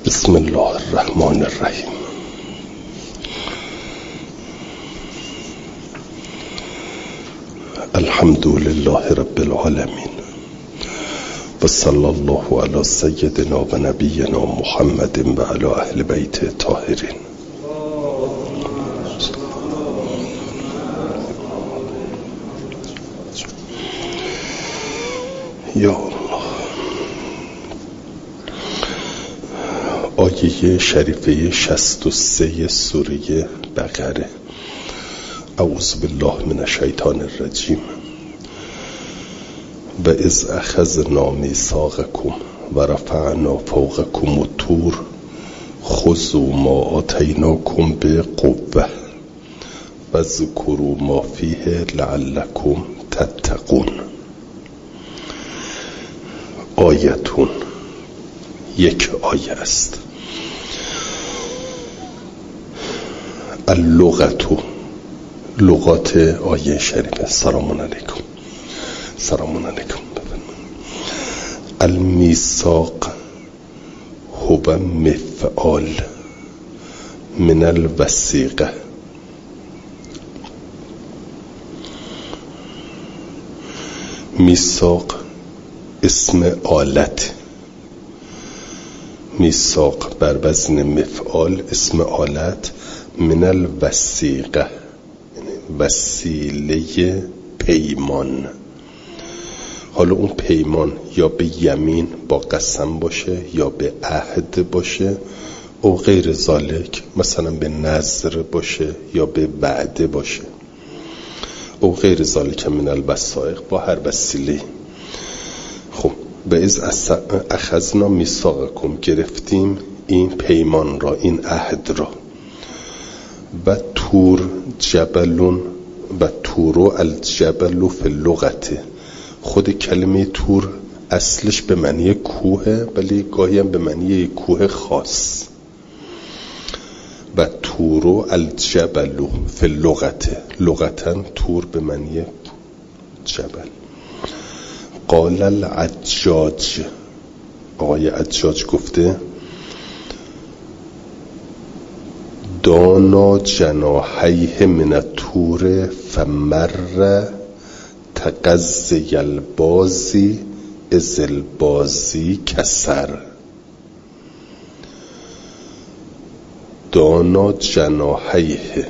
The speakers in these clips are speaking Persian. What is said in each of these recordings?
بسم الله الرحمن الرحیم. الحمد لله رب العالمین و صلی الله علی سیدنا و نبینا محمد و علی اهل بیت الطاهرین. یا الله. آیه شریفه 63 سوره بقره. اعوذ بالله من الشیطان الرجیم. و اذ اخذنا میثاقکم و رفعنا فوقکم الطور خذوا ما آتیناکم بقوة و اذکروا ما فیه لعلکم تتقون. آیتون یک آیه است. اللغتو لغات آیه شریفه. سلام علیکم. سلام علیکم. المیثاق هو مفعال من الوثیقه. میثاق اسم آلت. میثاق بر وزن مفعال اسم آلت. من الوثیقه وسیله پیمان. حالا اون پیمان یا به یمین با قسم باشه یا به عهد باشه او غیر ذالک، مثلا به نذر باشه یا به وعده باشه او غیر ذالک من الوثائق، با هر وسیله. خب به از اخذنا میثاقکم گرفتیم این پیمان را، این عهد را. و تور جبلون و تورو الجبل فی اللغت. خود کلمه تور اصلش به معنی کوه، ولی گاهی هم به معنی کوه خاص. و تورو الجبل فی اللغت. لغتا تور به معنی جبل. قال العجاج، آقای عجاج گفته دانا جناحیه من الطور فمر تقضی البازی از البازی کسر. دانا جناحیه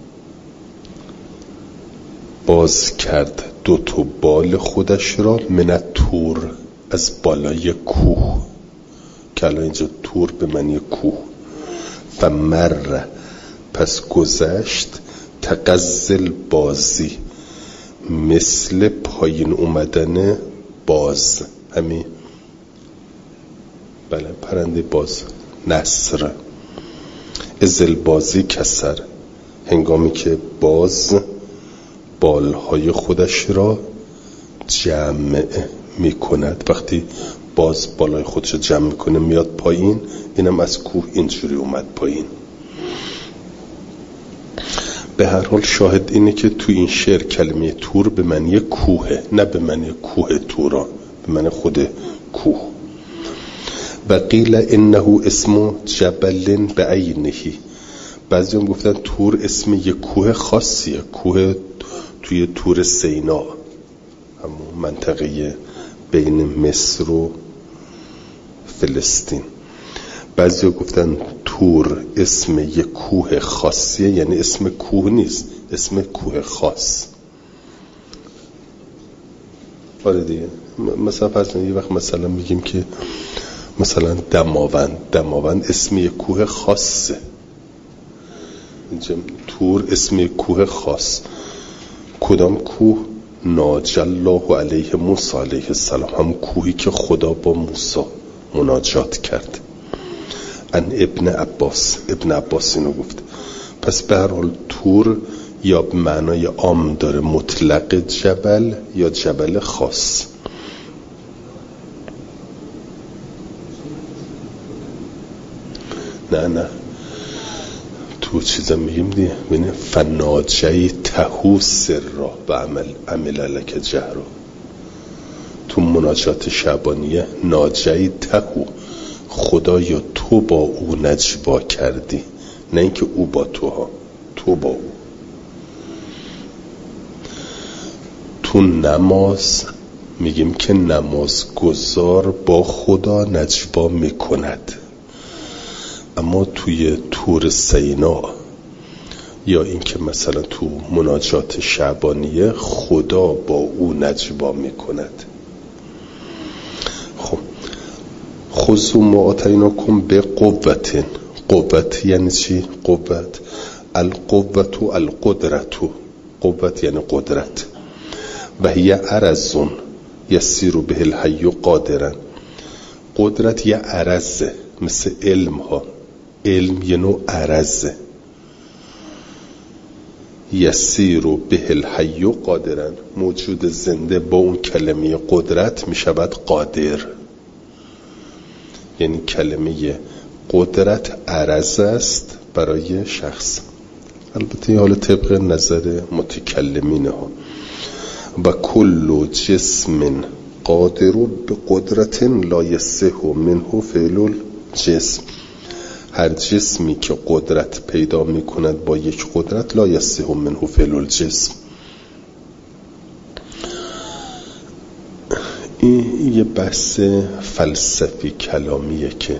باز کرد دو تا بال خودش را من الطور از بالای کوه، که الان اینجا طور به معنی کوه. فمر پس گذشت تقزل بازی مثل پایین اومدن باز، همین بله پرنده باز، نسر. ازل بازی کسر، هنگامی که باز بالهای خودش را جمع می کند. وقتی باز بالای خودش را جمع می کنه میاد پایین، اینم از کوه اینجوری اومد پایین. به هر حال شاهد اینه که تو این شعر کلمه تور به معنی کوه، نه به معنی کوه توران، به معنی خود کوه. و قیل انه اسم جبل بعینه. بعضی هم گفتن تور اسم یک کوه خاصیه، کوه توی تور سینا، همون منطقه بین مصر و فلسطین. بعضی گفتن تور اسم یک کوه خاصیه، یعنی اسم کوه نیست، اسم کوه خاص. آره دیگه. مثلا فرض یه وقت مثلا میگیم که مثلا دماوند اسم یک کوه خاصه. اینجا تور اسم یک کوه خاص. کدام کوه؟ ناجی الله علیه موسی علیه السلام، هم کوهی که خدا با موسی مناجات کرد. ان ابن عباس اینو گفت. پس به هر حال تور یا به معنای عام داره مطلق جبل یا جبل خاص. نه تو چیزا میگیم دیگه، ببین فناجی تهو سر را و عمل لک جهرا. تو مناجات شعبانیه ناجی تهو خدایا تو با او نجوا کردی، نه اینکه او با تو ها، تو با او. تو نماز میگیم که نمازگزار با خدا نجوا میکند، اما توی طور سینا یا اینکه مثلا تو مناجات شعبانیه خدا با او نجوا میکند. خب خذوا ما آتیناکم بقوة. قوت یعنی چی؟ قوت القوة القدرة، قوت یعنی قدرت. و هی عرض یسیر به الحی قادرا. قدرت یه عرضه، مثل علم ها، علم یه نوع عرضه. یسیر به الحی قادرا، موجود زنده با اون کلمه قدرت می شود قادر. یعنی کلمه قدرت عرض است برای شخص، البته حالا طبق نظر متکلمین ها. و کل جسم قادر به قدرت لا یصح منه فعل الجسم. هر جسمی که قدرت پیدا می کند با یک قدرت، لا یصح منه فعل الجسم. این یه بحث فلسفی کلامیه که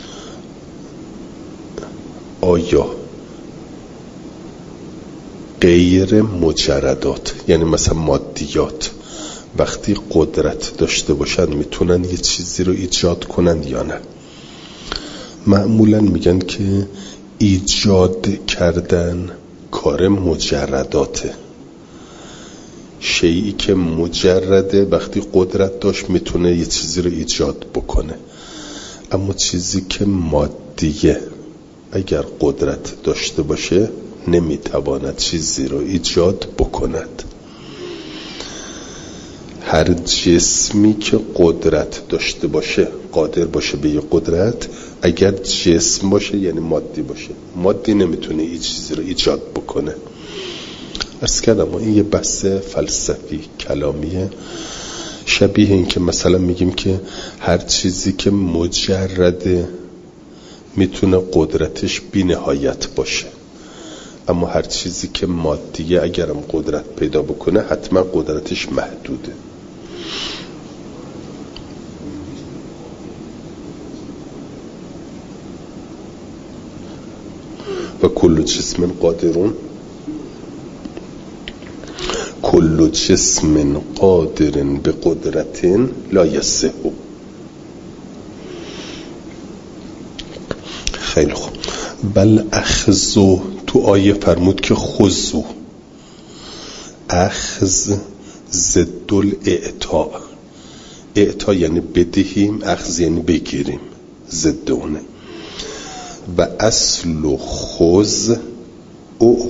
آیا غیر مجردات، یعنی مثلا مادیات، وقتی قدرت داشته باشن میتونن یه چیزی رو ایجاد کنن یا نه؟ معمولا میگن که ایجاد کردن کار مجرداته. شیئی که مجرده وقتی قدرت داشت میتونه یه چیزی رو ایجاد بکنه، اما چیزی که مادیه اگر قدرت داشته باشه نمیتواند چیزی رو ایجاد بکند. هر جسمی که قدرت داشته باشه، قادر باشه به یه قدرت، اگر جسم باشه یعنی مادی باشه، مادی نمیتونه این چیزی رو ایجاد بکنه. عرض کردم این یه بحث فلسفی کلامیه، شبیه این که مثلا میگیم که هر چیزی که مجرده میتونه قدرتش بی نهایت باشه، اما هر چیزی که مادیه اگرم قدرت پیدا بکنه حتما قدرتش محدوده. و کل جسم قادرون، کل جسم قادر به قدرت لا یصح. خیلی خوب. بل اخذو، تو آیه فرمود که خذو، اخذ ضد الاعطاء. اعطا یعنی بدهیم، اخذ یعنی بگیریم، ضد اونه. و اصل خذ او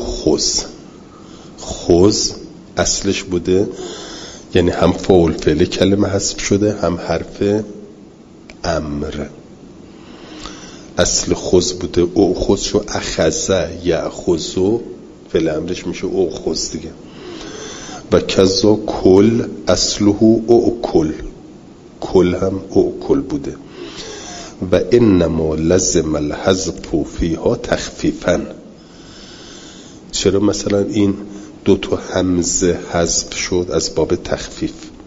خذ اصلش بوده، یعنی هم فاعل فعل کلمه حذف شده، هم حرف امر. اصل خذ بوده، او خذ شو اخذ یأخذو، فعل امرش میشه او خذ دیگه. و کذا کل اصله او کل هم او کل بوده. و انما لزم الحذف فیها تخفیفا. چرا مثلا این دو تا همزه حذف شد؟ از باب تخفیف.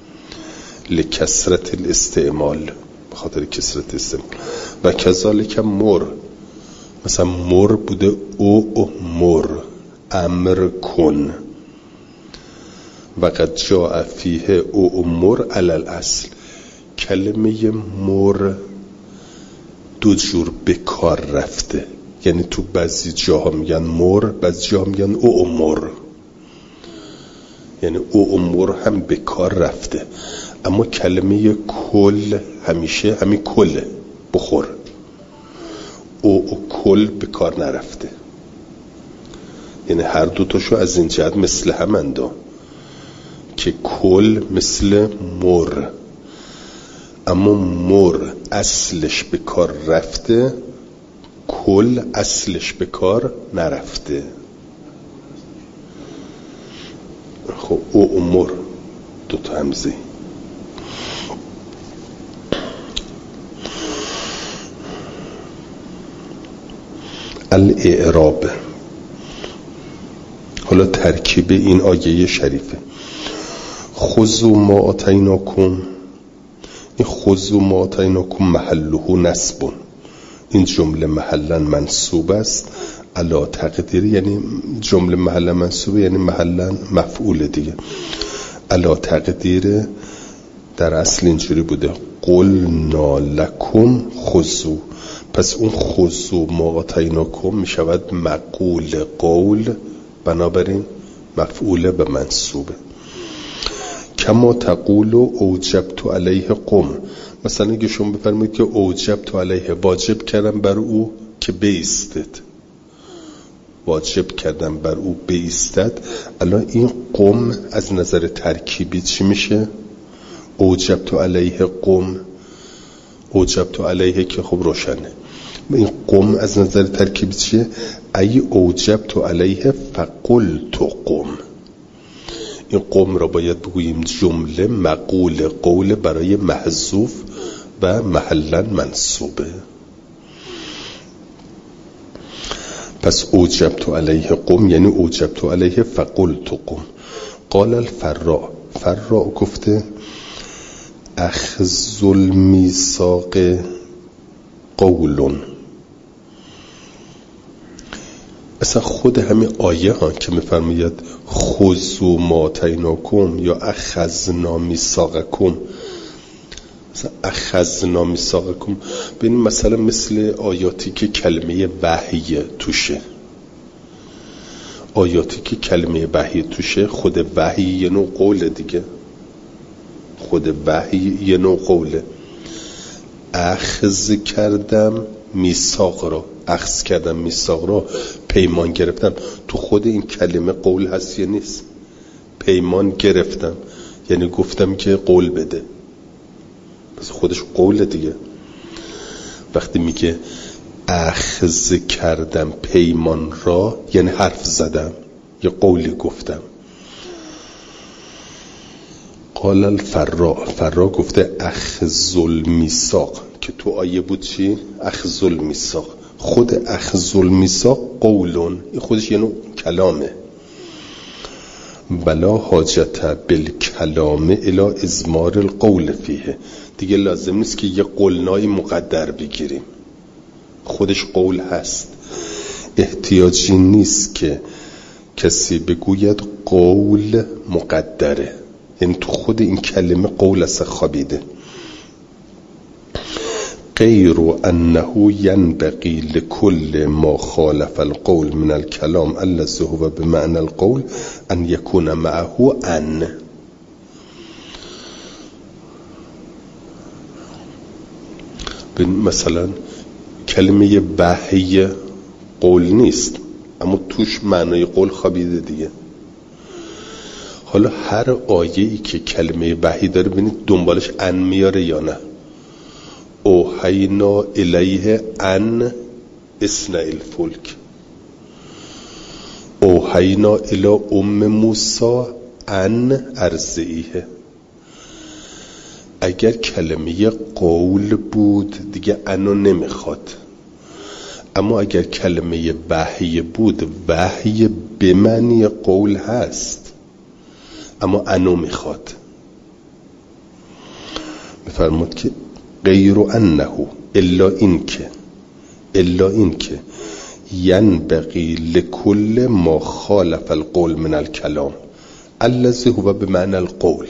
لکثرت الاستعمال، به خاطر کثرت استعمال. و کذالک مر، مثلا مر بوده او مر، امر کن. و قد جاء فیه او مر علی الاصل. کلمه مر دو جور به کار رفته، یعنی تو بعضی جاها میگن مر، بعضی جاها میگن او مر، یعنی او مر هم به کار رفته. اما کلمه کل همیشه همین کله، بخور. او کل به کار نرفته، یعنی هر دوتاشو از این جهت مثل همنده که کل مثل مر، اما مر اصلش به کار رفته، کل اصلش به کار نرفته. خب او مر دو تا همزه. الاعراب. حالا ترکیب این آیه شریفه. خذوا ما آتیناکم، این خذوا ما آتیناکم محله نصب، این جمله محلا منصوب است علی تقدیر، یعنی جمله محلا منصوب یعنی محلا مفعول دیگه، علی تقدیر در اصل اینجوری بوده قلنا لکم خذوا، پس اون خذوا ما آتیناکم می شود مقول قول، بنابراین مفعول به منصوبه. کما تقول اوجبت علیه قم، مثلا اگه شما بفرمایید که اوجبت علیه، واجب کردم بر او که بایستد، واجب کردم بر او بایستد، الان این قم از نظر ترکیبی چی میشه؟ اوجبت علیه قم، اوجبت علیه که خب روشنه، این قم از نظر ترکیبی چیه؟ ای اوجبت علیه فقلت قم، این قم را باید بگوییم جمله مقول قول برای محذوف و محلا منصوبه. پس اوجبت علیه قم یعنی اوجبت علیه فقلت قم. قال الفراء، فراء گفته اخذ المیثاق قول، اصلا خود همین آیه ها که میفرماید خذوا ما آتیناکم یا اخذنا میثاقکم، مثلا اخذنا میثاقکم، ببینید مثلا مثل آیاتی که کلمه وحی توشه، آیاتی که کلمه وحی توشه، خود وحی یه نوع قول دیگه، خود وحی یه نوع قوله. اخذ کردم میثاق را، اخذ کردم میثاق را، پیمان گرفتم، تو خود این کلمه قول هست یا نیست؟ پیمان گرفتم یعنی گفتم که قول بده، پس خودش قول دیگه. وقتی میگه اخذ کردم پیمان را یعنی حرف زدم، یه قولی گفتم. قال الفراء، فراء گفته اخذ المیثاق که تو آیه بود چی؟ اخذ المیثاق، خود اخذ المیثاق قولون، این خودش یه نوع کلامه. بلا حاجت بالکلام الی ازمار القول فیه، دیگه لازم نیست که یه قولنای مقدر بگیریم، خودش قول هست، احتیاجی نیست که کسی بگوید قول مقدره، یعنی تو خود این کلمه قول است خوابیده. غیر انه ینبغی لكل ما خالف القول من الكلام الذي هو بمعنى القول ان يكون معه ان. مثلا کلمه وحی قول نیست اما توش معنای قول خوابیده دیگه. حالا هر آیه‌ای که کلمه وحی داره ببینید دنبالش ان میاره یا نه. اوحینا الیه ان اصنع الفلک، اوحینا الی ام موسی ان ارضعیه. اگر کلمه قول بود دیگه انو نمیخواد، اما اگر کلمه وحی بود، وحی به معنی قول هست اما انو میخواد. بفرمود که غیر انه الا اینکه ینبغی لكل ما خالف القول من الكلام الذي هو بمعنى القول،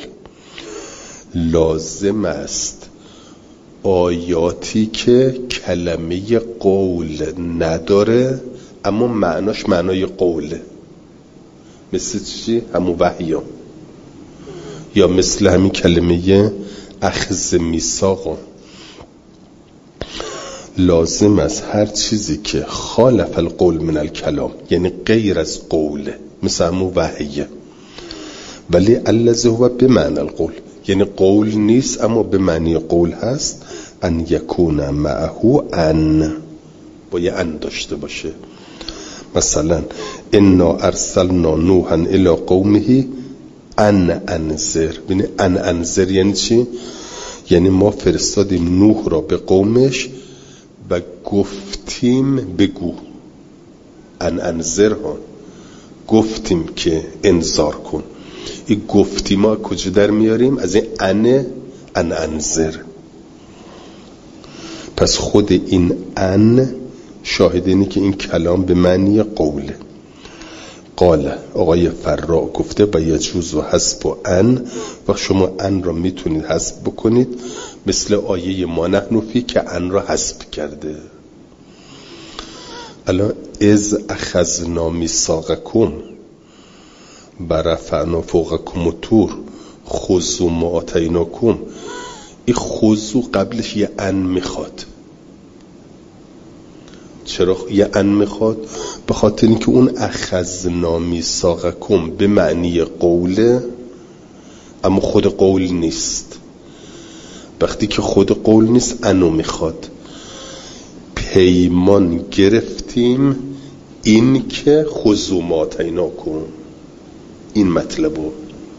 لازم است آیاتی که کلمه قول نداره اما معناش معنای قوله، مثل چی؟ همون وحی یا مثل همین کلمه اخذ میثاق. لازم است هر چیزی که خالف القول من الکلام یعنی غیر از قوله، مثل همون وحیه، ولی الذی هو بمعنی القول یعنی قول نیست اما به معنی قول هست، ان یکون معه ان، باید ان داشته باشه. مثلا انا ارسلنا نوحا الی قومه ان انذر، ببین ان انذر یعنی چی؟ یعنی ما فرستادیم نوح را به قومش و گفتیم بگو، انذر ها، گفتیم که انذار کن. این گفتیم ما کجا در میاریم؟ از این انذر. پس خود این شاهد اینه که این کلام به معنی قوله. قال آقای فرا گفته و یجوز و حذف و و شما را میتونید حذف بکنید، مثل آیه ما نحن فی که را حذف کرده. الان از اخذنا میثاقکم برفعنا فوقکم الطور خذوا ما آتیناکم، این خذوا قبلش یه میخواد. چرا یه میخواد؟ به خاطر اینکه اون اخذنا میثاقکم به معنی قوله، اما خود قول نیست. وقتی که خود قول نیست انو میخواد. پیمان گرفتیم این که خذوا ما آتیناکم، این مطلبو.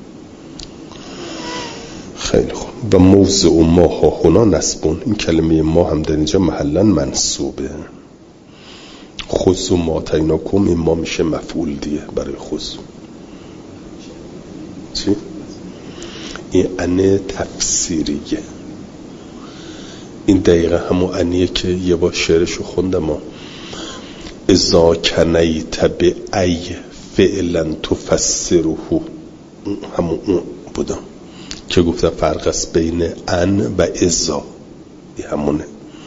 خیلی خوب. و موضع ما ها هنا نسبون، این کلمه ما هم در اینجا محلا منصوبه. خذوا ما آتیناکم، این ما میشه مفعول دیگه برای خذوا. چی؟ این ان تفسیریه. این دقیقه همون انیه که یه با شعرشو خوندم، اذا کنیت به ای فعلا تفسره، همون اون بودم که گفتم فرق است بین ان و اذا. این همونه.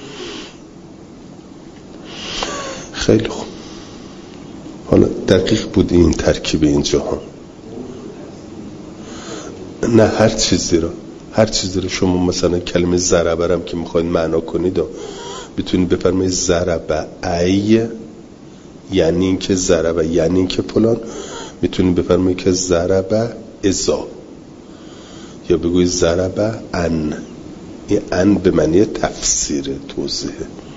خیلی خوب. حالا دقیق بود این ترکیب اینجا ها. نه هر چیزی رو شما مثلا کلمه ضربه هم که میخواید معنا کنید بتونید بفرمایید ضربه ای یعنی این که ضربه یعنی این که فلان، میتونید بفرمایید که ضربه اذا، یا بگوید ضربه ان. این ان به معنی تفسیر، توضیحه.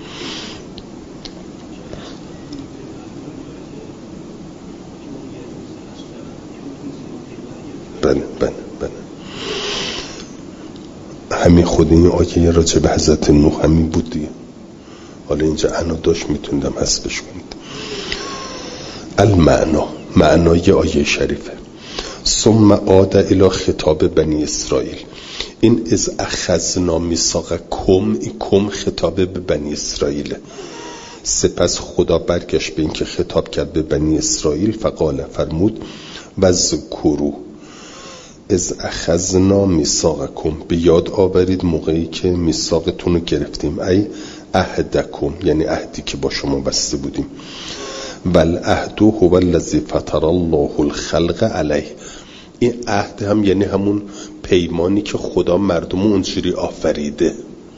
بله همین خود این آیه راجع به حضرت نوح همین بود دیگه. حالا اینجا انا داشت میتوندم حذفش کنید. معنای آیه شریفه. ثم عاد الی خطاب بنی اسرائیل، این از اخذنا میثاقکم، این کم خطاب به بنی اسرائیل. سپس خدا برگشت به این که خطاب کرد به بنی اسرائیل، فقال فرمود وذکروا از اخذنا میثاقکم، به یاد آورید موقعی که میثاقتون رو گرفتیم، ای عهدکم یعنی عهدی که با شما بسته بودیم. والعهد هو الذی فطر الله الخلق علیه، این عهد هم یعنی همون پیمانی که خدا مردم اونجوری آفریده.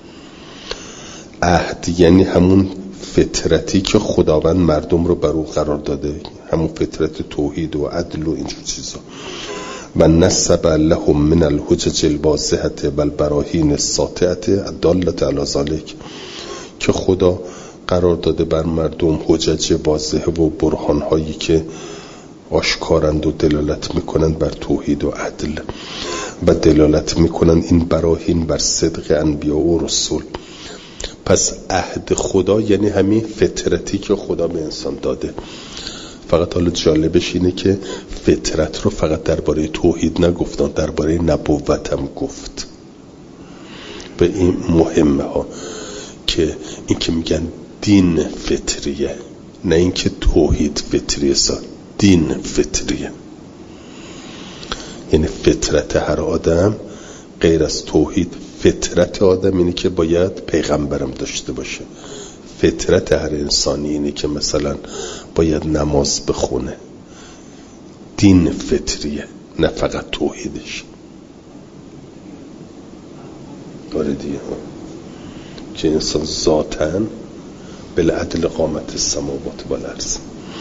عهد یعنی همون فطرتی که خداوند مردم رو بر او قرار داده، همون فطرت توحید و عدل و اینجور چیزا. و نسب لهم من الحجج الواضحه و البراهین الساطعه الداله علی ذلک، که خدا قرار داده بر مردم حجج واضحه و برهان هایی که آشکارند و دلالت میکنند بر توحید و عدل، و دلالت میکنند این براهین بر صدق انبیا و رسول. پس عهد خدا یعنی همین فطرتی که خدا به انسان داده. فقط حالا جالبش اینه که فطرت رو فقط درباره توحید نگفتن، درباره نبوت هم گفت. و این مهمه ها که این که میگن دین فطریه، نه اینکه توحید فطریه، دین فطریه. یعنی فطرت هر آدم غیر از توحید، فطرت آدم اینه که باید پیغمبرم داشته باشه. فطرت هر انسانی اینه که مثلا باید نماز بخونه. دین فطریه، نه فقط توحیدش. داره دیگه که انسان ذاتاً بالعدل قامت السماوات والارض.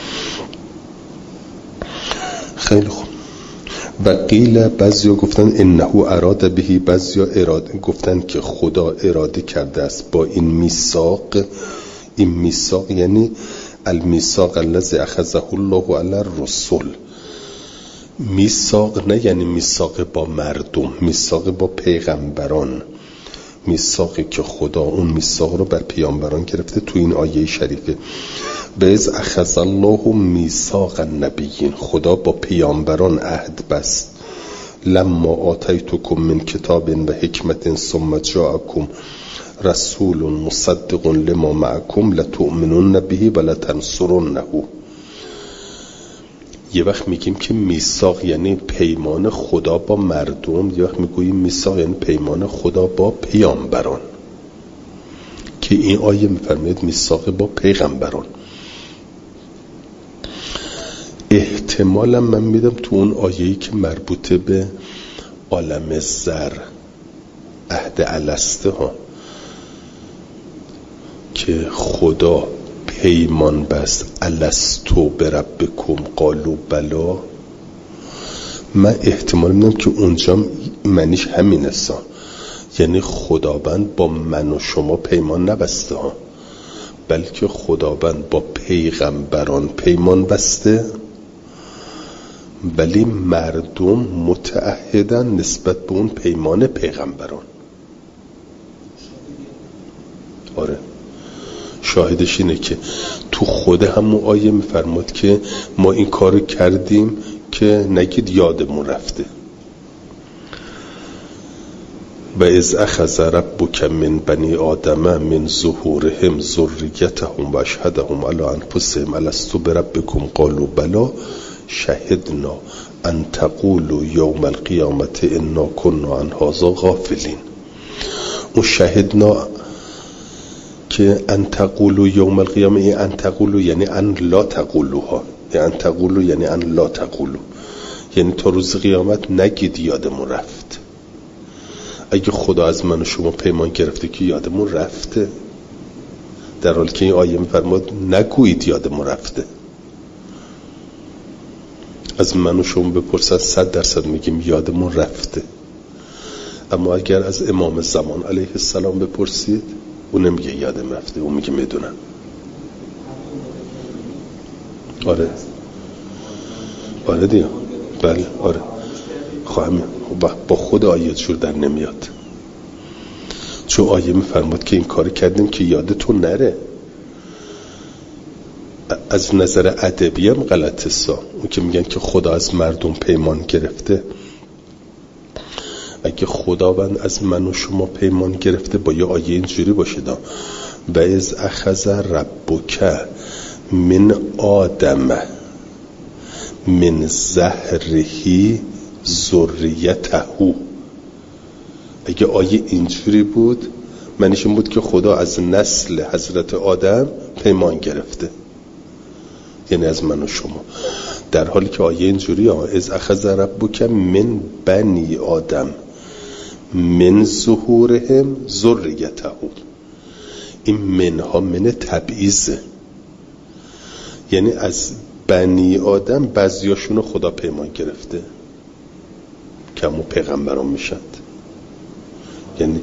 خیلی خوب. و قیل بعضیا گفتن انه اراد بهی، بعضیا اراده گفتن که خدا اراده کرده است با این میثاق. این میثاق یعنی المیثاق الذی اخذه الله علی الرسل. میثاق نه یعنی میثاق با مردم، میثاق با پیغمبران. میثاقی که خدا اون میثاق رو بر پیامبران گرفته تو این آیه شریفه. و اذ اخذ الله میثاق النبیین، خدا با پیامبران عهد بست. لما آتیتکم من کتاب و حکمت ثم جاءکم رسول مصدق لما معکم لتؤمنون به و لتنصرنه. یه وقت میگیم که میثاق یعنی پیمان خدا با مردم، یه وقت میگوییم میثاق یعنی پیمان خدا با پیامبران، که این آیه میفرماید میثاق با پیغمبران. احتمالا من میدم تو اون آیه‌ای که مربوطه به عالم زر عهد السته ها که خدا پیمان بست الستو بربکم قالوا بلا، من احتمال میدم که اونجا معنیش همین است، یعنی خداوند با من و شما پیمان نبسته ها، بلکه خداوند با پیغمبران پیمان بسته، ولی مردم متعهدن نسبت به اون پیمان پیغمبران. آره، شاهدش اینه که تو خود همون آیه میفرماد که ما این کار کردیم که نگید یادمون رفته. و اذ اخذ ربک من بنی آدم من ظهورهم ذریتهم و اشهدهم علی انفسهم الستو بربکم قالوا بلا شهدنا ان تقولوا یوم القیامت انا كنا عن هذا غافلین. اون شهدنا که ان تقولوا یوم القیامه، ان تقولوا یعنی ان لا تقولوها، یعنی ان تقولوا یعنی ان لا تقولوا، یعنی تا روز قیامت نگید یادمون رفت. اگه خدا از من و شما پیمان گرفته که یادمون رفته، در حالی که این آیه میفرماد نگویید یادمون رفته. از من و شما بپرسد 100% میگیم یادمون رفته، اما اگر از امام زمان علیه السلام بپرسید اون نمیگه یادم رفته، اون میگه میدونم. آره دیگه، بله آره. خواهم با خود آیه جور در نمیاد، چون آیه میفرماد که این کار کردیم که یادتون نره. از نظر ادبی هم غلطه سا اون که میگن که خدا از مردم پیمان گرفته. اگه خداوند از من و شما پیمان گرفته با یه آیه اینجوری باشه دا و اذ اخذ ربک من آدم من ظهره ذریته. اگه آیه اینجوری بود معنیش این بود که خدا از نسل حضرت آدم پیمان گرفته، یعنی از من و شما، در حالی که آیه اینجوری از اخذ ربک من بنی آدم من ظهورهم ذریته. این منها من تبعیضه، یعنی از بنی آدم بعضیاشونو خدا پیمان گرفته که همون پیغمبران میشد. یعنی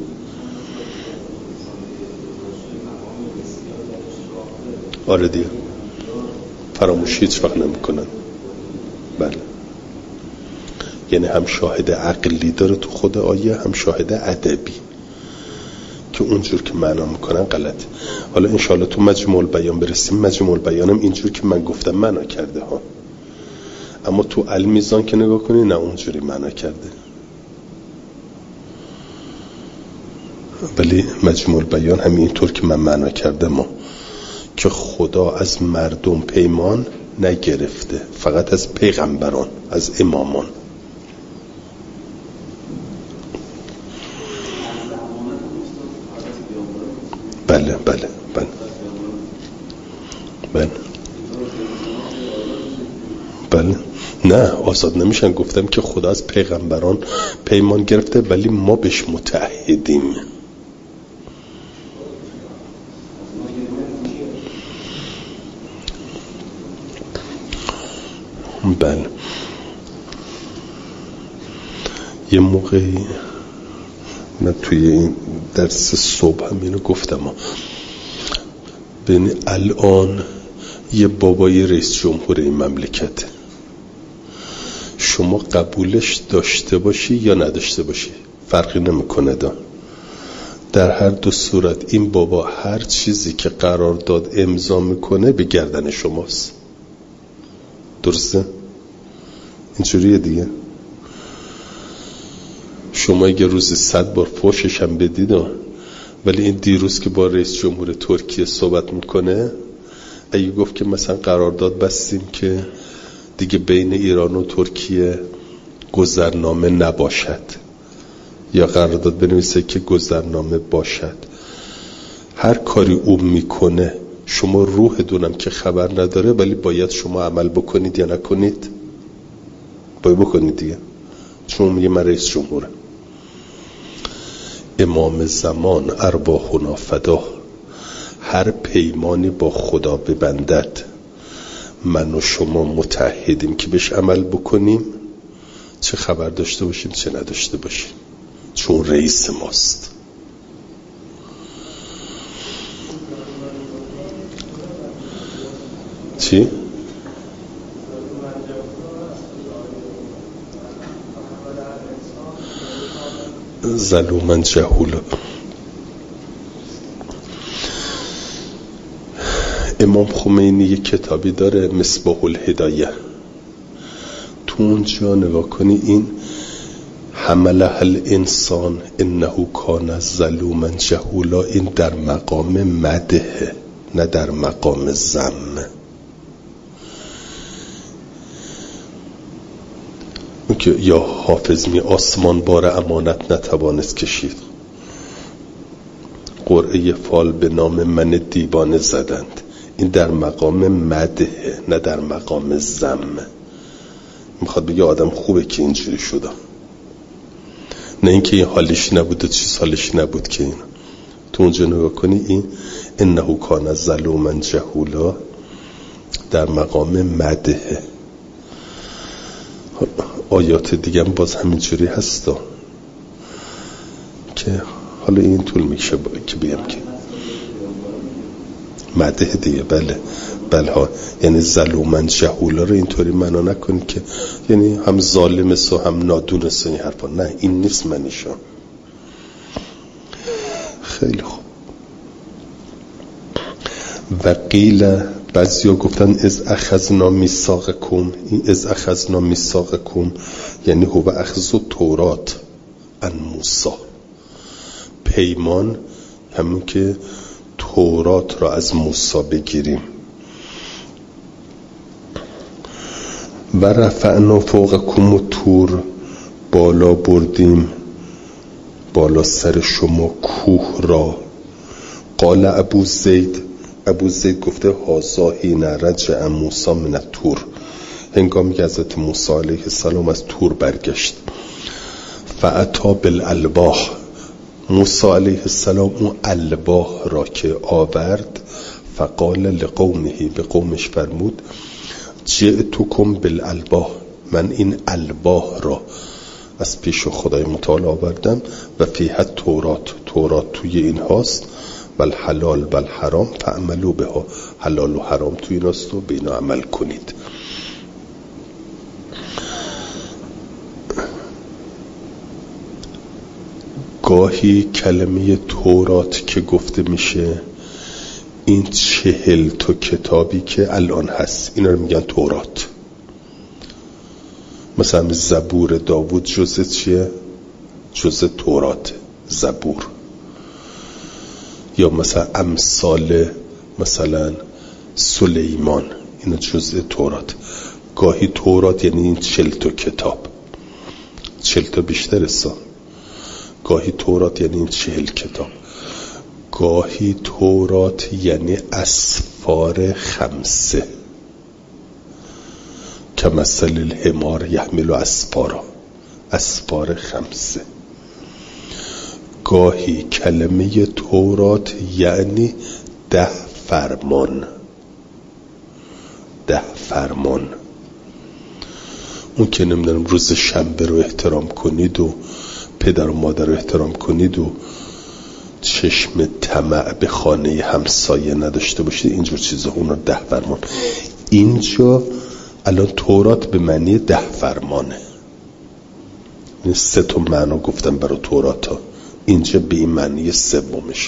آره دیگه، فراموشی هیچ وقت نمی کنن. بله، یعنی هم شاهد عقلی داره تو خود آیه، هم شاهد ادبی که اونجور که معنا میکنن غلط. حالا انشالله تو مجموع البیان برسیم، مجموع البیانم اینجور که من گفتم معنا کرده ها، اما تو المیزان که نگاه کنی نه اونجوری معنا کرده. ولی مجموع البیان هم اینطور که من معنا کرده ما که خدا از مردم پیمان نگرفته، فقط از پیغمبران، از امامان. بله بله بله بله بله. نه آزاد نمیشن، گفتم که خدا از پیغمبران پیمان گرفته ولی ما بهش متعهدیم. بله، یه موقعی من توی این درس صبح هم اینو گفتم، ببین الان یه بابای رئیس جمهور این مملکت، شما قبولش داشته باشی یا نداشته باشی فرقی نمیکنه، در هر دو صورت این بابا هر چیزی که قرارداد امضا میکنه به گردن شماست. درسته؟ اینجوریه دیگه. شما اگه روزی 100 بار فوشش هم بدید، ولی این دیروز که با رئیس جمهور ترکیه صحبت میکنه، اگه گفت که مثلا قرارداد بستیم که دیگه بین ایران و ترکیه گذرنامه نباشد، یا قرارداد بنویسه که گذرنامه باشد، هر کاری او میکنه شما روح دونم که خبر نداره، ولی باید شما عمل بکنید یا نکنید؟ باید بکنید دیگه، چون میگه من رئیس جمهورم. امام زمان ارواحنا فدا، هر پیمانی با خدا ببندد من و شما متحدیم که بهش عمل بکنیم، چه خبر داشته باشیم چه نداشته باشیم، چون رئیس ماست. چی؟ ظلوما جهولا. امام خمینی یک کتابی داره مصباح الهدایه، تو اونجا نگاه کنی این حمله الانسان انه کان ظلوما جهولا، این در مقام مدحه نه در مقام ذم. که یا حافظ می آسمان بار امانت نتوانست کشید، قرعه فال به نام من دیوانه زدند، این در مقام مدحه نه در مقام ذم. میخواد بگه آدم خوبه که اینجوری شده، نه اینکه این حالش نبود و چیز حالش نبود که این. تو اونجا نگاه کنی این انه کان ظلوما جهولا در مقام مدحه. آیات دیگه هم باز همینجوری هستا که حالا این طول میشه که بگم که مدح دیگه. بله ها، یعنی ظلومن جهولا رو اینطوری معنا نکنید که یعنی هم ظالم است و هم نادون است، این حرفا نه، این نیست منیشان. خیلی خوب. و قیل، بعضیا گفتن از اخذنا میثاقکم، این از اخذنا میثاقکم یعنی هو اخذ تورات ان موسی، پیمان همون که تورات را از موسی بگیریم. و رفعنا فوقکم الطور، بالا بردیم بالا سر شما کوه را. قال ابو زید گفته هازا حین رجع موسی من الطور، هنگامی که حضرت موسی علیه السلام از طور برگشت. فاتی بالالواح، موسی علیه السلام اون الواح را که آورد، فقال لقومه، به قومش فرمود جئتکم بالالواح، من این الواح را از پیش خدای متعال آوردم، و فیها تورات توی این هاست، والحلال والحرام فعملوا بها، حلال و حرام توی این هاست و به اینا عمل کنید. گاهی کلمه تورات که گفته میشه، این 40 تا کتابی که الان هست اینا رو میگن تورات. مثلا زبور داوود جزء چیه؟ جزء تورات زبور. یا مثلا امثال مثلا سلیمان، اینا جزء تورات. گاهی تورات یعنی این 40 تا کتاب، 40 تا بیشتر است. گاهی تورات یعنی این 40 کتاب، گاهی تورات یعنی اسفار 5 که مثل الحمار یحمل اسفارا، اسفار 5. گاهی کلمه تورات یعنی 10 فرمان، 10 فرمان. اون که نمیدونم روز شنبه رو احترام کنید و پدر و مادر رو احترام کنید و چشم طمع به خانه همسایه نداشته باشید، اینجور چیزا، اونا 10 فرمان. اینجا الان تورات به معنی 10 فرمانه. این 3 تا معنا گفتم برای تورات ها. اینجا به این معنی سومش.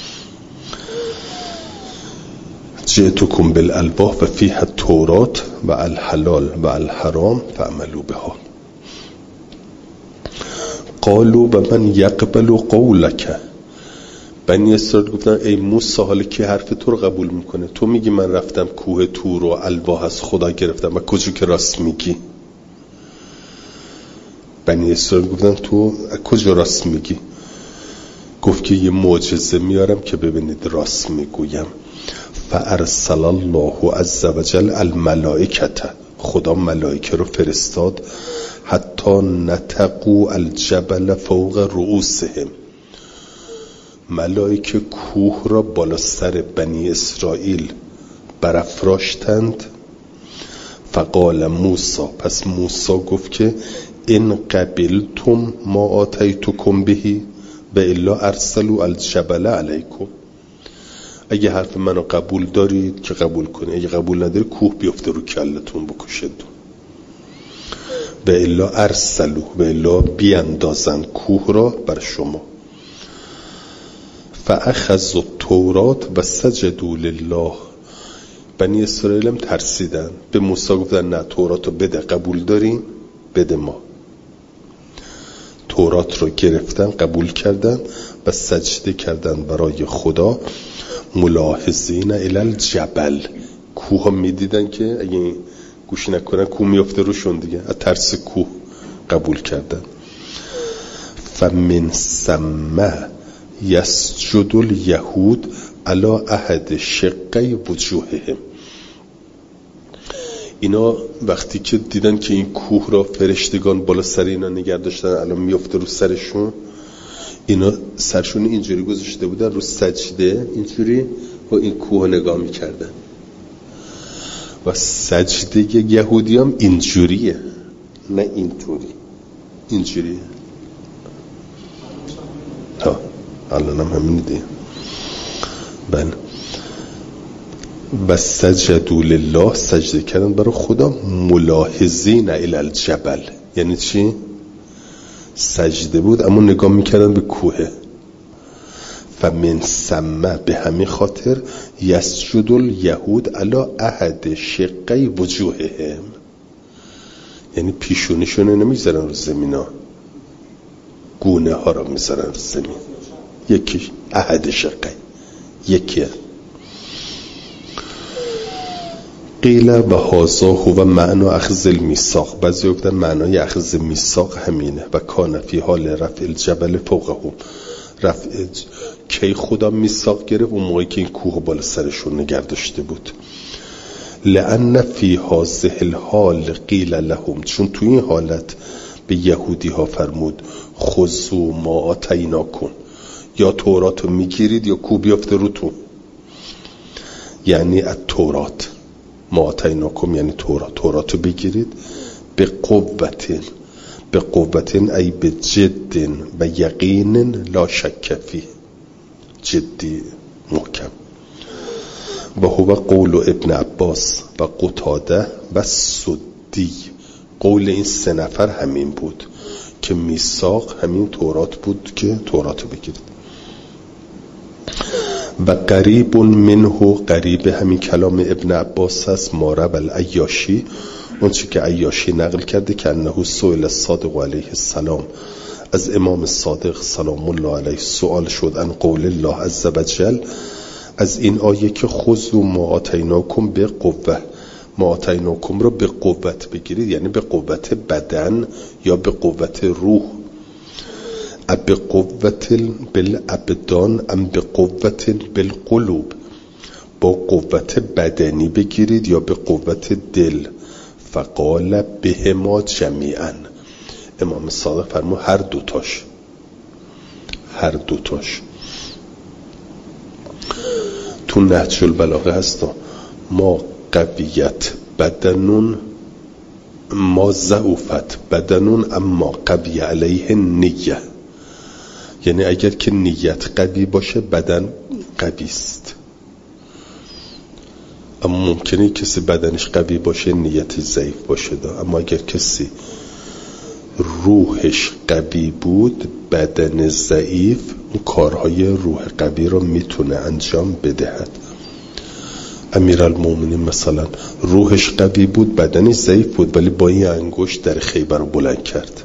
جئتکم بالالواح و فیها التورات و الحلال و الحرام فاعملوا بها. قالوا و من یقبل قولک. بنی اسرائیل گفتن ای موسی حالا کی حرف تو رو قبول میکنه؟ تو میگی من رفتم کوه طور و الواح از خدا گرفتم و کجا که راست میگی؟ بنی اسرائیل گفتن تو کجا راست میگی؟ گفت که یه معجزه میارم که ببینید راست میگویم. فارسل الله عز وجل الملائکه. خدا ملائکه رو فرستاد حتی نتقو الجبل فوق رؤوسهم. ملائکه کوه را بالا سر بنی اسرائیل برافراشتند. فقال موسی. پس موسی گفت که ان قبلتم ما آتیتکم بهی و الا ارسلوا الجبل علیکم. اگه حرف منو قبول دارید که قبول کنید، اگه قبول ندارید کوه بیفته رو کلتون بکشید. و الا ارسلوا، و الا بیاندازن کوه را بر شما. فاخذوا التورات و سجدوا لله. بنی اسرائیل هم ترسیدن، به موسی گفتن نه توراتو بده، قبول داریم بده ما. تورات رو گرفتن، قبول کردن و سجده کردن برای خدا. ملاحظین الی الجبل. کوه ها می دیدن که اگه گوش نکنن کوه میفته روشون دیگه، از ترس کوه قبول کردن. فمن ثم یسجد الیهود علی احد شقی وجوههم. اینا وقتی که دیدن که این کوه را فرشتگان بالا سر اینا نگه داشتن الان میفته رو سرشون، اینا سرشون اینجوری گذاشته بودن رو سجده، اینجوری و این کوه نگاه میکردن. و سجده یهودی هم اینجوریه، نه اینطوری، اینجوریه. ها الان هم همین دیگه. بله. و سجدوا لله، سجده کردن برای خدا. ملاحظین الی الجبل یعنی چی؟ سجده بود اما نگاه میکردن به کوه. فمن ثم، به همین خاطر، یسجد الیهود علی احد شقی وجوههم، یعنی پیشونیشون نمیذارن رو زمین ها، گونه ها رو میذارن رو زمین. یکی احد شقی، یکیه. قیل و هازا هو معنی اخذ المیثاق. بعضی گفتن معنای اخذ میثاق همینه. و کان فی حال رفع الجبل فوقهم. رفع کی خدا میثاق گرفت؟ اون موقعی که این کوه بالا سرشون نگه داشته بود. لأن فی هذه الحال قیل لهم، چون تو این حالت به یهودی ها فرمود خذوا ما آتیناکم، یا تورات رو میگیرید یا کوه بیفته روتون. یعنی التورات، ما آتیناکم یعنی تورات رو بگیرید. به قوتن، به قوتن ای به جد و یقین لا شک فیه، جدی محکم. و هو قول ابن عباس و قتاده و سدی. قول این سه نفر همین بود که میثاق همین تورات بود که تورات رو بگیرید. و قریب منه، قریب همین کلام ابن عباس هست ما روى العیاشی، اون چی که عیاشی نقل کرده که انه سئل الصادق علیه السلام، از امام صادق سلام الله علیه سوال شد ان قول الله عز وجل، از این آیه که خذوا ما آتیناکم به قوه، ما آتیناکم رو به قوت بگیرید، یعنی به قوت بدن یا به قوت روح. به قوت بالابدان ام به قوت بالقلوب، با قوت بدنی بگیرید یا به قوت دل. فقال بهما جمیعا، امام صادق فرمود هر دوتاش، هر دوتاش. تو نهج البلاغه هست ما قویت بدنون، ما ضعفت بدنون اما قوی علیه نیه، یعنی اگر که نیت قوی باشه بدن قوی است. اما ممکنه کسی بدنش قوی باشه نیت ضعیف باشه اما اگر کسی روحش قوی بود، بدن ضعیف اون کارهای روح قوی رو میتونه انجام بدهد. امیرالمومنین مثلا روحش قوی بود، بدنش ضعیف بود، ولی با این انگشت در خیبر رو بلند کرد.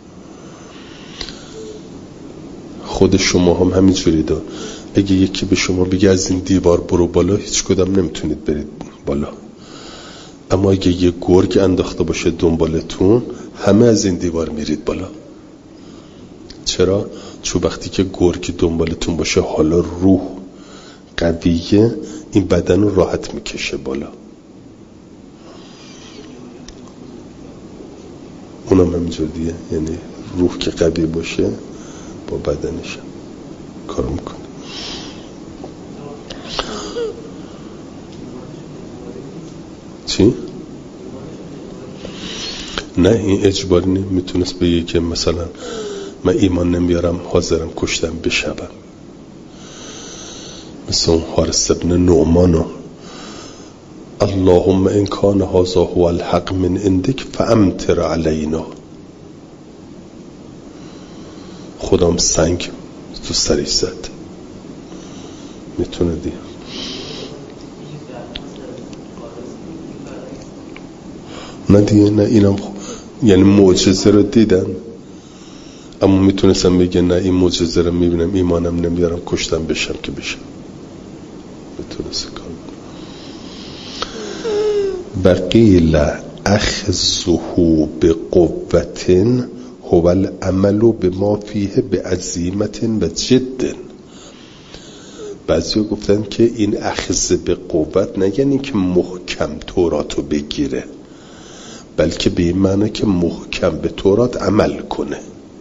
خود شما هم همینجوری دا. اگه یکی به شما بگه از این دیوار برو بالا، هیچ کدام نمیتونید برید بالا. اما اگه یه گرگ انداخته باشه دنبالتون، همه از این دیوار میرید بالا. چرا؟ چون وقتی که گرگ دنبالتون باشه، حالا روح قویه، این بدن رو راحت میکشه بالا. اونم همینجوریه، یعنی روح که قوی باشه با بدنش کار میکنه. چی؟ نه این اجباری نیست. میتونست بگه که مثلا من ایمان نمیارم، حاضرم کشتم بشوم، مثل اون حارث ابن نعمانو اللهم ان کان هذا هو الحق من عندک فامطر علینا. خودم سنگ تو سرش زد. میتونه دی نه دیگه، نه اینم یعنی معجزه رو دیدن، اما میتونستم بگه نه این معجزه رو میبینم ایمانم نمیارم کشتم بشم که بشم. میتونست کار بقیل اخذه بقوة هو العمل بما فیه بعزیمت و جد. بعضی گفتن که این اخذ به قوت نه یعنی که محکم توراتو بگیره، بلکه به این معنی که محکم به تورات عمل کنه.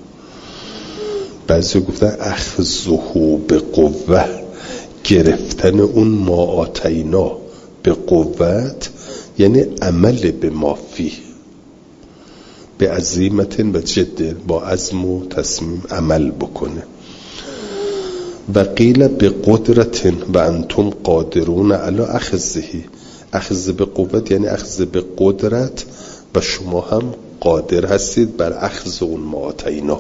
بعضی گفتن اخذه به قوه، گرفتن اون ما آتینا به قوت یعنی عمل به ما فیه به عزیمت و جد، با عزم و تصمیم عمل بکنه. و قیل به قدرت و انتم قادرون علی اخذه. اخذ به قوت یعنی اخذ به قدرت و شما هم قادر هستید بر اخذ اون ما آتینا.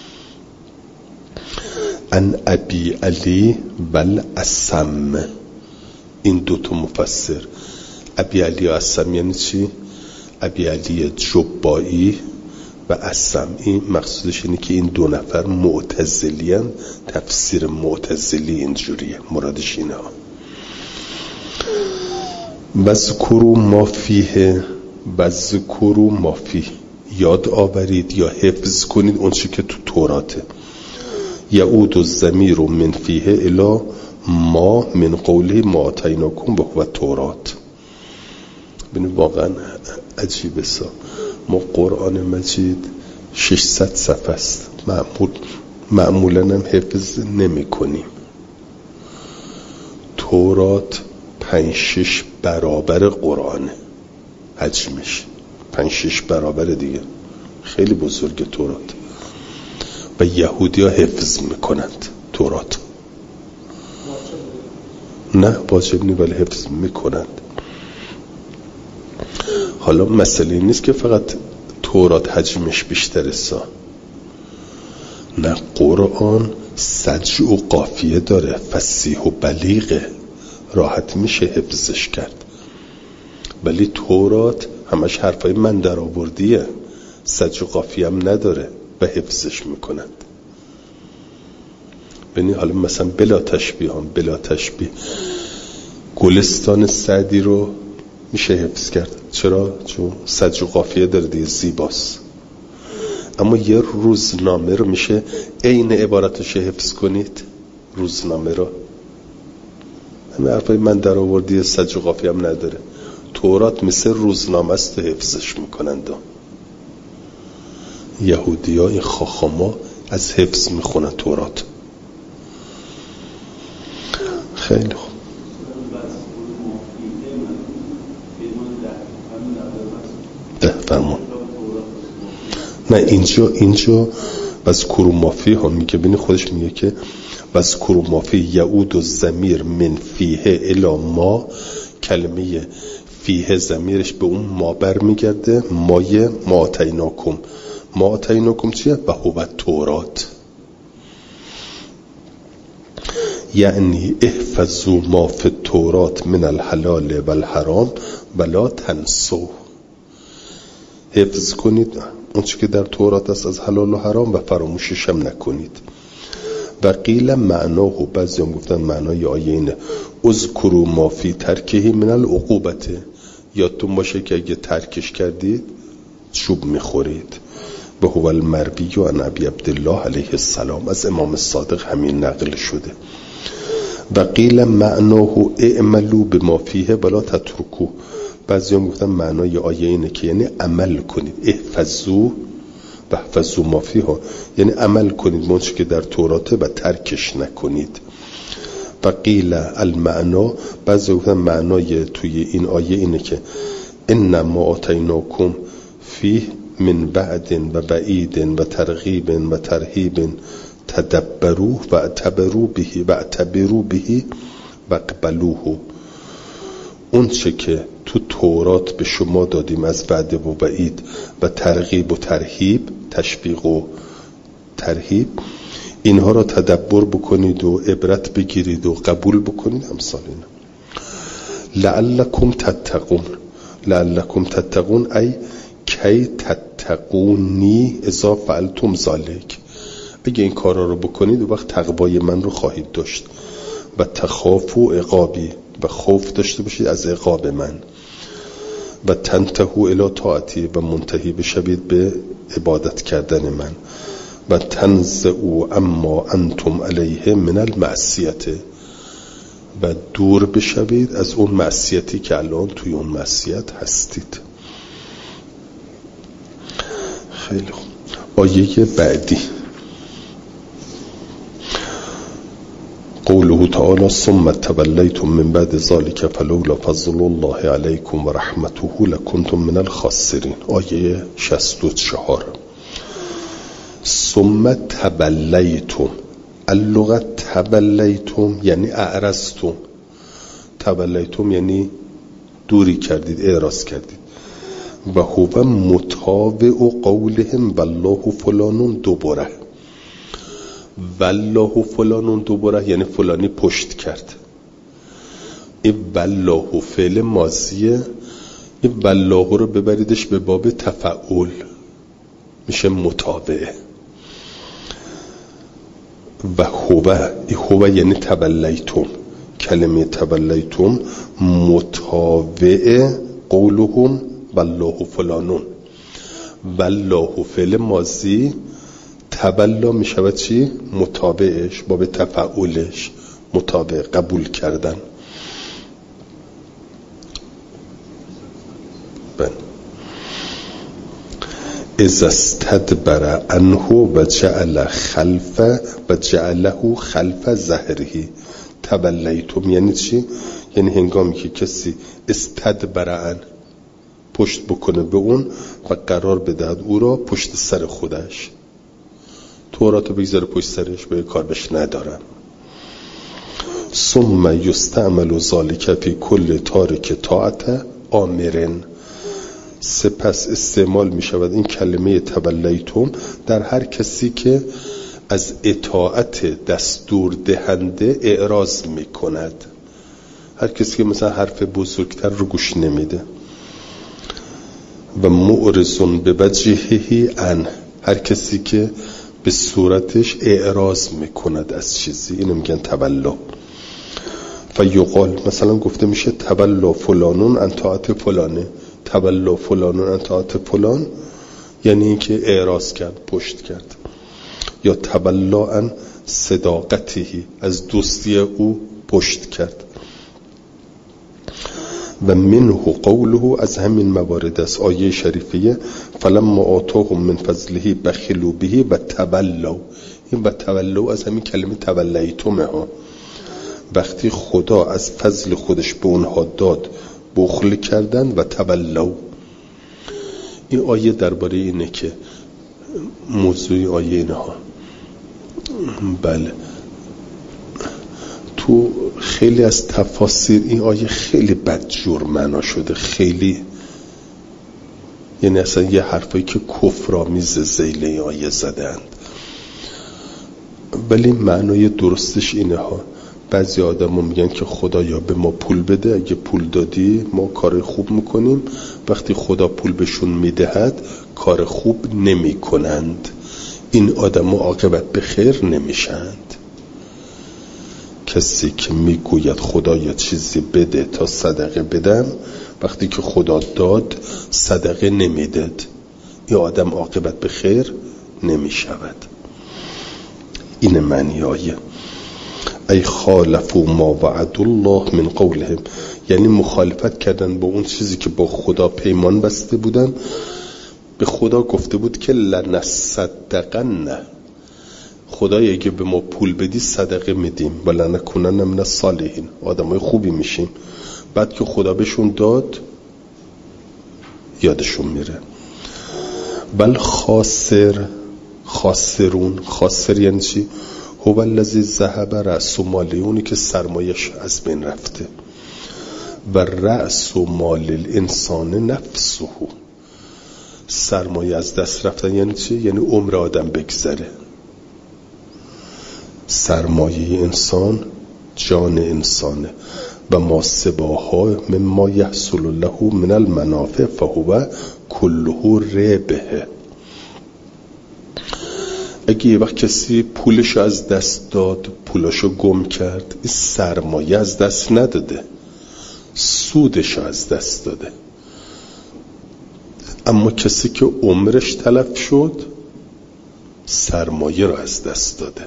ان ابی علی بل اسم. این دوتا مفسر، ابی علی و اسم یعنی چی؟ ابی علی جبایی و اسم، این مقصودش اینه که این دو نفر معتزلی هن. تفسیر معتزلی اینجوریه، مرادش اینه. بذکروا ما فیه، بذکروا ما فیه، یاد آورید یا حفظ کنید اون چی که تو توراته. یعود الضمیر من فیه الی ما من قوله ما آتیناکم و هو تورات. ببینید واقعا عجیبه سا. ما قرآن مجید 600 صفحه است، معمولا هم حفظ نمی کنیم. تورات 5-6 برابر قرآنه، حجمش 5-6 برابر دیگه، خیلی بزرگه تورات. و یهودی ها حفظ میکنند تورات، نه واجب نی ولی حفظ میکنند. حالا مسئله این نیست که فقط تورات حجمش بیشتره سا، نه قرآن سجع و قافیه داره، فصیح و بلیغه، راحت میشه حفظش کرد. ولی تورات همش حرفای من در آوردیه، سجع و قافیه هم نداره و حفظش میکنند. ببینی حالا مثلا بلا تشبیه گلستان سعدی رو میشه حفظ کرد. چرا؟ چون سجع و قافیه داره دیگه، زیباست. اما یه روزنامه رو میشه عین عبارتش حفظ کنید؟ روزنامه رو همه حرفای من در آوردی، سجع و قافیه هم نداره. تورات مثل روزنامه است، حفظش میکنند. یهودی ها این خاخاما از حفظ میخونن تورات. خیلی خوب. فرمان. نه اینجا بس کرومافی ها میگه، بینی خودش میگه که بس کرومافی یعود و ضمیر من فیه الا ما. کلمه فیه ضمیرش به اون ما بر میگرده، مایه ما آتیناکم. ما آتیناکم چیه؟ و هو تورات، یعنی احفظوا ما فی التورات من الحلال و الحرام ولا تنسوا، حفظ کنید اون چی که در تورات است از حلال و حرام و فراموشش هم نکنید. و قیل معناه، بعضی هم گفتن معنای آیه اینه اذکروا ما فی ترکه من العقوبت، یادتون باشه که اگه ترکش کردید چوب میخورید. و هو المروی عن ابی عبدالله علیه السلام، از امام صادق همین نقل شده. و قیل معناه اعملوا بما فیه ولا تترکوا، بعضی هم گفتن معنای آیه اینه که یعنی عمل کنید، احفظوا و احفظوا ما فیه، یعنی عمل کنید منچه که در توراته و ترکش نکنید. و قیل المعنا، بعضی گفتن معنای توی این آیه اینه که انما آتیناکم فیه من بعد و بعید و ترغیب و ترهیب تدبروه و اعتبروا به و اقبلوه، اون چه که تو تورات به شما دادیم از وعده و وعید و ترغیب و ترهیب، تشویق و ترهیب، اینها را تدبر بکنید و عبرت بگیرید و قبول بکنید. امثال اینا. لعلکم تتقون ای کی تتقونی اذا فعلتم ذلک، اگه این کارا رو بکنید و وقت تقوای من رو خواهید داشت. و تخافوا عقابی، و خوف داشته باشید از عقاب من. و تنتهوا الی طاعتی، و منتهی بشوید به عبادت کردن من. و تنزعوا اما انتم علیه من المعصیت، و دور بشوید از اون معصیتی که الان توی اون معصیت هستید. خیلی خوب. آیه بعدی قوله تعالی ثم تولیتم من بعد ذلك فلولا فضل الله علیکم و رحمته لکنتم من الخاسرین. آیه 64. ثم تولیتم، اللغت تولیتم یعنی اعرضتم، تولیتم یعنی دوری کردید، اعراض کردید. و هو متابع قولهم والله فلان دبره، والله فلان دبره یعنی فلانی پشت کرد. این والله فعل ماضیه، این والله رو ببریدش به باب تفعول میشه متابعه. و هو یعنی تولیتم، کلمه تولیتم متابع قولهم والله فلانون، والله فعل ماضی، تولا می شود چی؟ متابعش، باب تفعولش، متابع قبول کردن. اذا استدبر عنه و جعله خلف ظهره. تولیتم یعنی چی؟ یعنی هنگامی که کسی استدبر عنه، پشت بکنه به اون و قرار بدهد او را پشت سر خودش، توراتو بگذاره پشت سرش، به کار بش ندارم. ثم یستعمل ذلك فی کل تارک طاعت آمرن، سپس استعمال می شود این کلمه تولیتم در هر کسی که از اطاعت دستور دهنده اعراض می کند، هر کسی که مثلا حرف بزرگتر رو گوش نمیده. و معرضون به وجهه عن، هر کسی که به صورتش اعراض میکند از چیزی، اینو میگن تولا. فیقال، مثلا گفته میشه تولا فلانون عن طاعت فلانه، تولا فلانون عن طاعت فلان یعنی اینکه اعراض کرد، پشت کرد. یا تولا عن صداقته، از دوستی او پشت کرد. و منه قوله، از همین موارد است آیه شریفیه فلما آتاهم من فضله بخلوا به و تولوا. این و تولوا از همین کلمه تولیتمه ها، وقتی خدا از فضل خودش به اونها داد بخل کردن و تولوا. این آیه درباره اینه که موضوع آیه اینها، بله، تو خیلی از تفاسیر این آیه خیلی بدجور معنا شده، خیلی یعنی اصلا یه حرفایی که کفرآمیز ذیل این آیه زدند. ولی معنای درستش اینه ها. بعضی آدم میگن که خدایا به ما پول بده، اگه پول دادی ما کار خوب میکنیم. وقتی خدا پول بهشون میدهد کار خوب نمی کنند. این آدم عاقبت به خیر نمیشند. کسی که میگوید خدایا چیزی بده تا صدقه بدم، وقتی که خدا داد صدقه نمیداد، این آدم عاقبت به خیر نمیشود. این معنی آیه. ای خالفوا ما وعد الله من قولهم، یعنی مخالفت کردن با اون چیزی که با خدا پیمان بسته بودن. به خدا گفته بود که لنصدقن، خدای اگه به ما پول بدی صدقه میدیم، ولنکنن من الصالحین، آدمای خوبی میشیم. بعد که خدا بهشون داد یادشون میره. بل خاسرون یعنی چی؟ هو الذی ذهب رأس ماله، اونی که سرمایش از بین رفته. و رأس مال الانسان نفسه، سرمایه از دست رفتن یعنی چی؟ یعنی عمر آدم بگذره. سرمایه انسان جان انسانه. و ما سباها مما یحصل له من المنافع فهو كله ربح. اگه یه وقت کسی پولش از دست داد، پولشو گم کرد، این سرمایه از دست نداده، سودش از دست داده. اما کسی که عمرش تلف شد سرمایه رو از دست داده.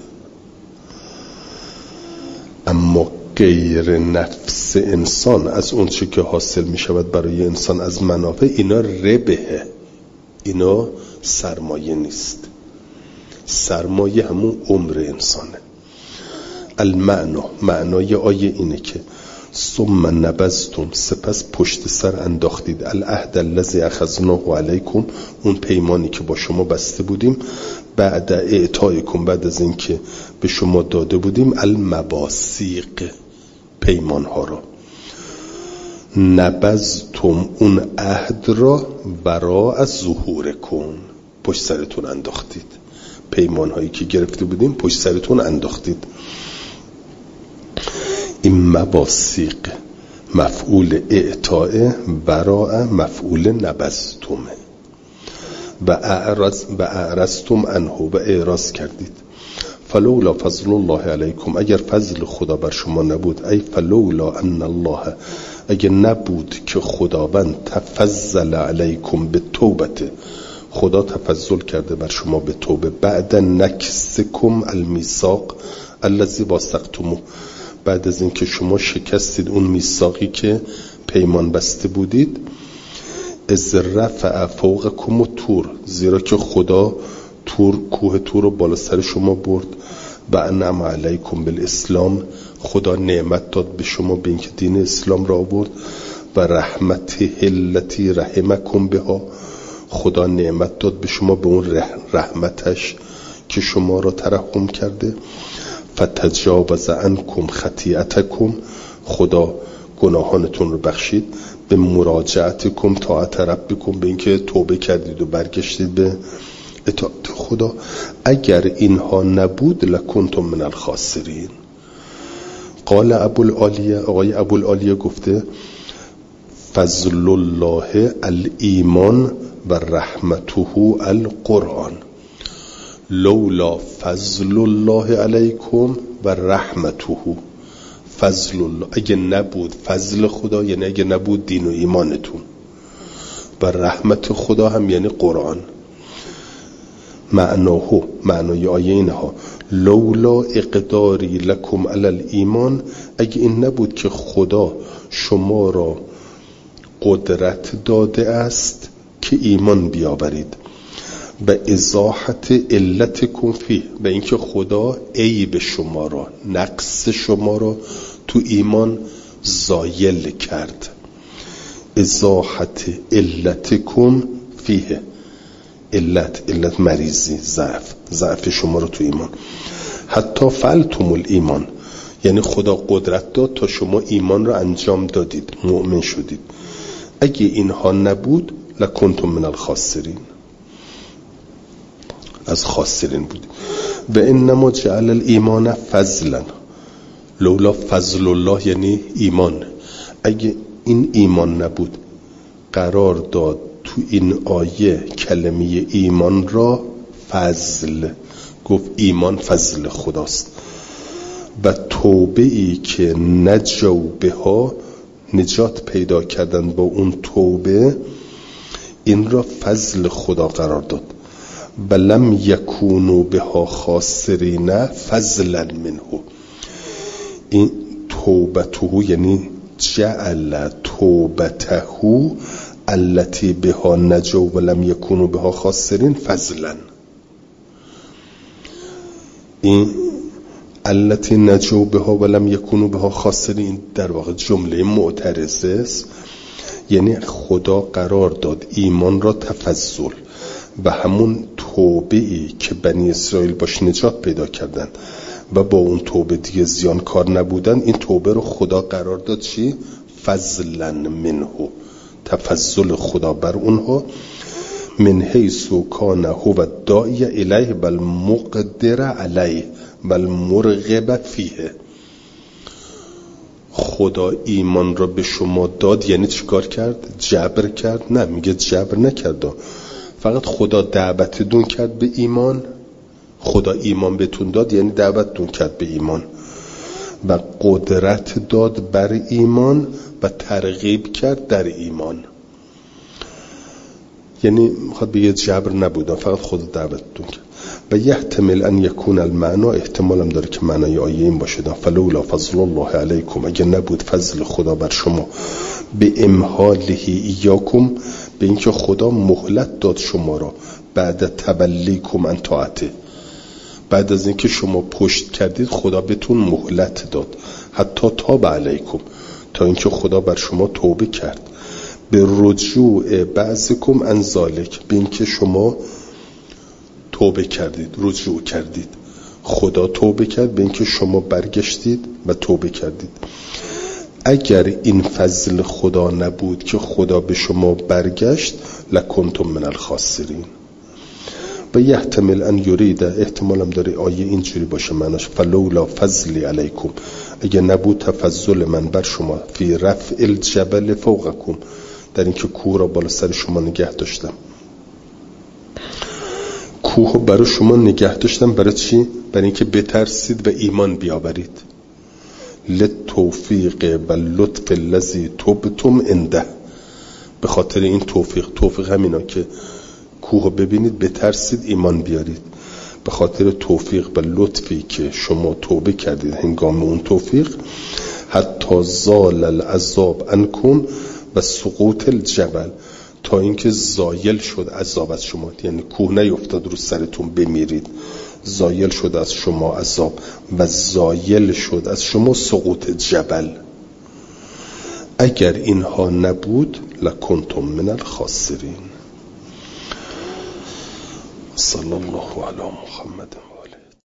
اما غیر نفس انسان، از اون چی که حاصل می شود برای انسان از منافع، اینا ربحه، اینا سرمایه نیست. سرمایه همون عمر انسانه. معنای آیه اینه که ثم نبذتم، سپس پشت سر انداختید، العهد الذی اخذناه علیکم، اون پیمانی که با شما بسته بودیم، بعد اعطایکم، بعد از این که به شما داده بودیم، المواثیق، پیمان ها را. نبذتم، اون عهد را ورا از ظهورکم، پشت سرتون انداختید. پیمان هایی که گرفته بودیم پشت سرتون انداختید. این مواثیق مفعول اعطاء، وراء مفعول نبذتمه. و اعرضتم عنه، و اعراض کردید. فلولا فضل الله علیکم، اگر فضل خدا بر شما نبود، ای فلولا ان الله، اگر نبود که خداوند تفضل علیکم به توبته، خدا تفضل کرده بر شما به توبه، بعد نکسکم المیثاق الذی واثقتموه، بعد از اینکه شما شکستید اون میثاقی که پیمان بسته بودید، از رفع فوقکم الطور، زیرا که خدا کوه طور رو بالا سر شما برد. و انعم علیکم بالاسلام، خدا نعمت داد به شما به اینکه دین اسلام را آورد. و رحمته التی رحمکم بها، خدا نعمت داد به شما به اون رحمتش که شما را ترحم کرده. فتجاوز عنکم خطیئتکم، خدا گناهانتون رو بخشید. به مراجعتکم طاعت ربکم، به اینکه توبه کردید و برگشتید به اطاعت خدا. اگر اینها نبود لکنتم من الخاسرین. قال ابوالعالیه، آقای ابوالعالیه گفته فضل الله الایمان و رحمته القرآن. لولا فضل الله علیکم و رحمته، فضل الله، اگه نبود فضل خدا یعنی اگه نبود دین و ایمانتون، و رحمت خدا هم یعنی قرآن. معنای آیه اینها لولا اقداری لکم علی الایمان، اگه این نبود که خدا شما را قدرت داده است که ایمان بیاورید، و ازاحت علتکم فیه، و اینکه خدا عیب شما را، نقص شما را تو ایمان زایل کرد. ازاحت علتکم فیه، علت مریضی، ضعف شما را تو ایمان. حتی فعلتم الایمان، یعنی خدا قدرت داد تا شما ایمان را انجام دادید، مؤمن شدید. اگه اینها نبود لکنتم من الخاسرین، از خاسرین بودی. و انما جعل الایمان فضلا، لولا فضل الله یعنی ایمان. اگه این ایمان نبود قرار داد تو این آیه کلمه ایمان را فضل، گفت ایمان فضل خداست. و توبه ای که نجو بها، نجات پیدا کردن با اون توبه، این را فضل خدا قرار داد. و لم یکونوا بها خاسرین فضلا منه، این توبته یعنی جعل توبته التي بها نجو و لم یکونوا بها خاسرین فضلا. این التي نجو بها و لم یکونوا بها خاسرین در واقع جمله معترضه است، یعنی خدا قرار داد ایمان را تفضل و همون توبه ای که بنی اسرائیل باش نجات پیدا کردن و با اون توبه دیگه زیانکار نبودن، این توبه رو خدا قرار داد چی؟ فضلا منه، تفضل خدا بر اونها. من حیث کان هو الداعی الیه بل مقدر علیه بل مرغب فیه. خدا ایمان را به شما داد یعنی چیکار کرد؟ جبر کرد؟ نه، میگه جبر نکرد، فقط خدا دعوتتون کرد به ایمان. خدا ایمان بهتون داد یعنی دعوتتون کرد به ایمان و قدرت داد بر ایمان و ترغیب کرد در ایمان. یعنی میخواد بگه جبر نبود، فقط خدا دعوتتون کرد. و یحتمل ان یکون المعنی، احتمال هم داره که معنای آیه این باشه فلولا فضل الله علیکم، اگه نبود فضل خدا بر شما، به امهاله ایاکم، به اینکه خدا مهلت داد شما را، بعد تبلیکم عن طاعته، بعد از اینکه شما پشت کردید خدا بهتون مهلت داد، حتی تاب علیکم، تا اینکه خدا بر شما توبه کرد، به رجوع بعضکم عن ذالک، به اینکه شما توبه کردید، رجوع کردید. خدا توبه کرد به اینکه شما برگشتید و توبه کردید. اگر این فضل خدا نبود که خدا به شما برگشت، لکنتم من الخاسرین. و یحتمل ان یرید، احتمالم داره آیه اینجوری باشه معناش فلولا فضلی علیکم، اگر نبود تفضل من بر شما، فی رفع الجبل فوقکم، در اینکه کوه را بالا سر شما نگه داشتم. کوه برای شما نگه داشتم برای چی؟ برای اینکه بترسید و ایمان بیاورید. لتوفیق و لطف الذی تبتم عنده، به خاطر این توفیق همینا که کوه ببینید بترسید ایمان بیارید، به خاطر توفیق و لطفی که شما توبه کردید هنگام اون توفیق. حتی زال العذاب عنکم و سقوط الجبل، تا اینکه زایل شد عذاب از شما، یعنی کوه نیفتاد رو سرتون بمیرید، زایل شد از شما عذاب و زایل شد از شما سقوط جبل. اگر اینها نبود لکنتم من الخاسرین. صلی الله علی محمد.